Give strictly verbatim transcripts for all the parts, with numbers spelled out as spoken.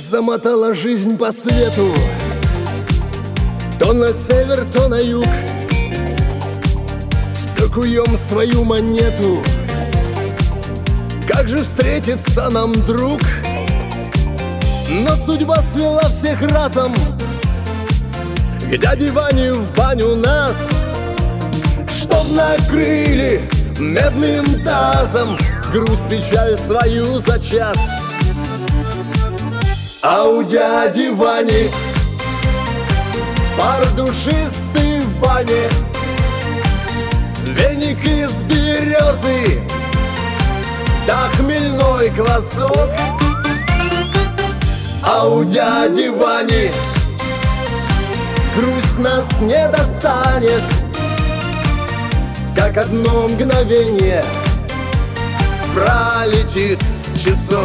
Замотала жизнь по свету, то на север, то на юг. Все куем свою монету. Как же встретится нам друг? Но судьба свела всех разом к дяде Ване в баню нас, чтоб накрыли медным тазом груз, печаль свою за час. А у дяди Вани пар душистый в бане, веник из березы да хмельной квасок. А у дяди Вани грусть нас не достанет, как одно мгновение пролетит часок.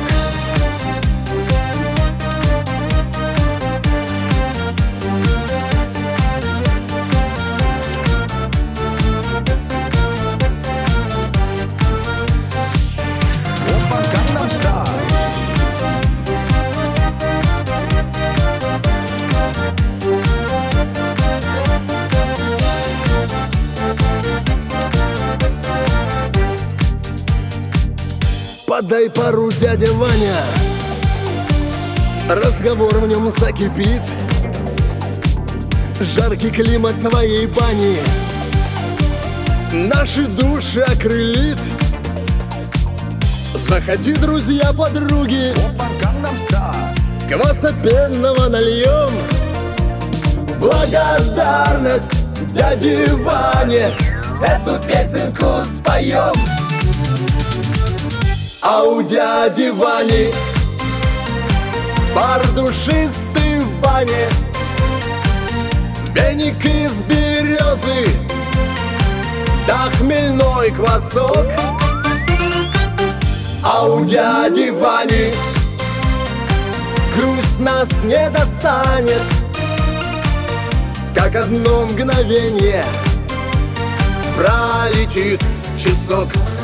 Подай пару, дядя Ваня, разговор в нем закипит. Жаркий климат твоей бани наши души окрылит. Заходи, друзья, подруги, кваса пенного нальем в благодарность дяде Ване эту песенку споем. А у дяди Вани пар душистый в бане, веник из березы да хмельной квасок. А у дяди Вани грусть нас не достанет, как одно мгновение пролетит часок.